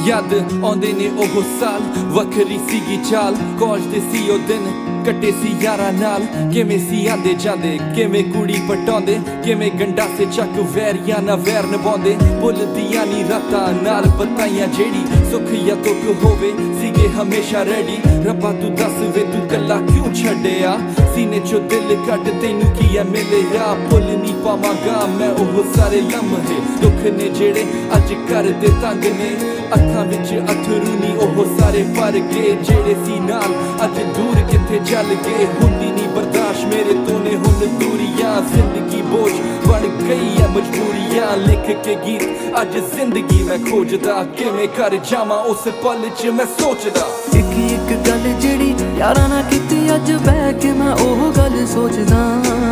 याद आउंदे ने ओह साल वखरी सीगी चाल कॉलेज दे सी ओ दिन कट्टे सी यारां नाल किवें सी आंदे जांदे किवें कुड़ी पटाउंदे किवें गंडा से चक वैरियां ना वैर निभाउंदे भुलदियां नी रातां नाल बताइयां जेड़ी सुख या दुख होवे सीगे हमेशा रेडी रब्बा तू दस वे तू कल्ला क्यों छड्डिया सीने चो दिल कट तैनू की है मिलिया भुल नी पावांगा मैं ओह सारे लम्हे दुख ने जेड़े अज कर दे तंग ने अखां विच अथरू नी ओह सारे भर गए जेड़े सी नाल अज दूर किथे चल गए हुंदी नी बर्दाश्त मेरे तो ने हुन दूरियां जिंदगी बोझ बन गई है मजबूरियां लिख के गीत अज जिंदगी मैं खोजदा किवें कर जावां उस पल च मैं सोचदा एक गल जेड़ी यारां ना कीती अज बैठ के मैं ओह गल सोचदा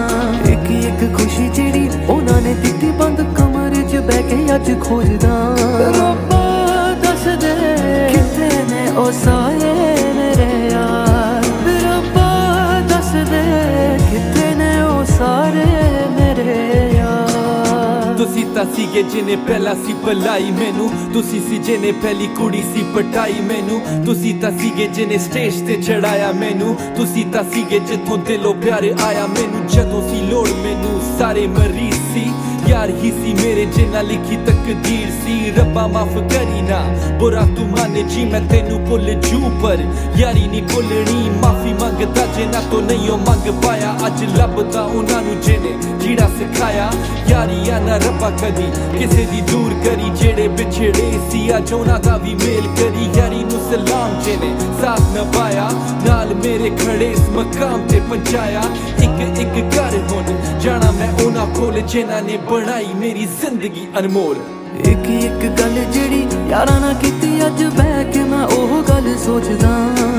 एक खुशी जेड़ी उन्हां ने दित्ती बंद कमरे च बैठ के अज खोजदा रब्बा दस दे किथे ने ओ साए मेरे यार रब्बा दस दे किथे ने ओ सारे मेरे तुसी तां सीगे जिन्हें पहला सी भलाई मैनू तुसी सी जिन्हें पहली कुड़ी सी पटाई मैनू तुसी तां सीगे जिन्हें स्टेज ते चढ़ाया मैनू तुसी तां सीगे जिथों दिलों प्यार आया मैनू जदों सी लोड़ मैनू सारे मरीज सी यार ही सी मेरे जिन्ना लिखी तकदीर सी रब्बा माफ करी ना बुरा तू माने जी मैं तेनू भुल जू पर यारी नी भुलनी माफी मंगदा जिन्ना तो नहीं ओ मंग पाया अज लभदा उन्हां नू जिन्हें जीड़ा सिखाया यारियां ना रब्बा कदी किसे दी दूर करी जेड़े बिछड़े सी अज उन्हां दा वी मेल करी यारी नू सलाम जिन्हें साथ नभाया नाल मेरे खड़े इस मकाम ते पहुंचाया एक घर हुन जाना मैं उन्हां कोल जिन्हां ने बनाई मेरी जिंदगी अनमोल एक गल जेड़ी यारां ना कीती अज बैठ के मैं ओह गल सोचदा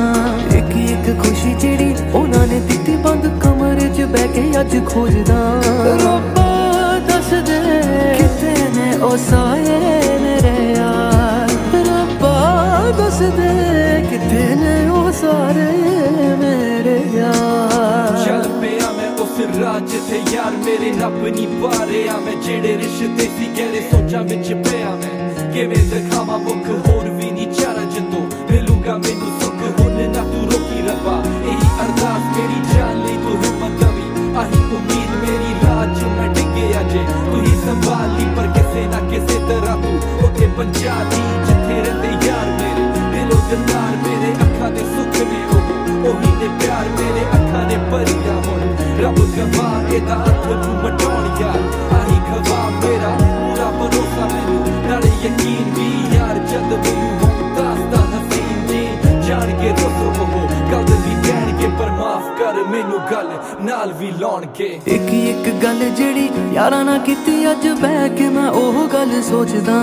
एक खुशी जेड़ी उन्हां ने दित्ती बंद कमरे च बैठ के अज खोजदा रब्बा दस दे किथे ने ओ साए मेरे यार रब्बा दस दे किथे ने ओ सारे मेरे यार चल पिया मैं उस राह जिथे यार मेरे नप नी पा रहा मैं जेड़े रिश्ते सी गहरे सोचां विच पिया मैं किवें दिखावां मुख होर वी नी चारा जदों मिलूंगा मैनू सुख हुन ना तू रोकी रब्बा यही अरदास मेरी जान लई तू हिम्मत दवी आही उम्मीद मेरी राह च मैं डिगे अजे तू ही संभाली पर किसे ना किसे तरह तू उथे पहुंचा दी जिथे रहिंदे यार मेरे दिलों दिलदार मेरे अखां दे सुख ने ओही ने प्यार मेरे अखां ने भरिया हुण रब गवाह एदा हथ नू मटाउण यार आही गवाह मेरा पूरा भरोसा मैनू नाले यकीन भी यार जद मैनू हों दासदा हसीन जी जान के रोसो हो गल भी कहणगे पर माफ कर मैनू गल नाल भी लाउणगे एक गल जेड़ी यारां ना कीती अज बैठ के मैं ओह गल सोचदा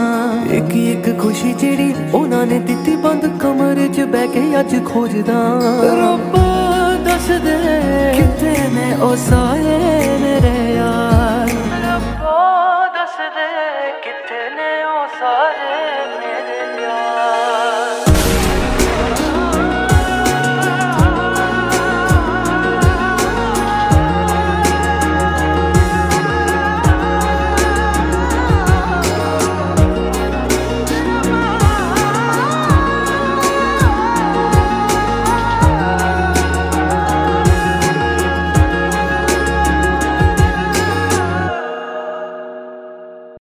एक खुशी जेड़ी उन्हां ने दित्ती बंद कमरे च बैठ के अज खोजदा रब्बा दस दे किथे ने ओ साए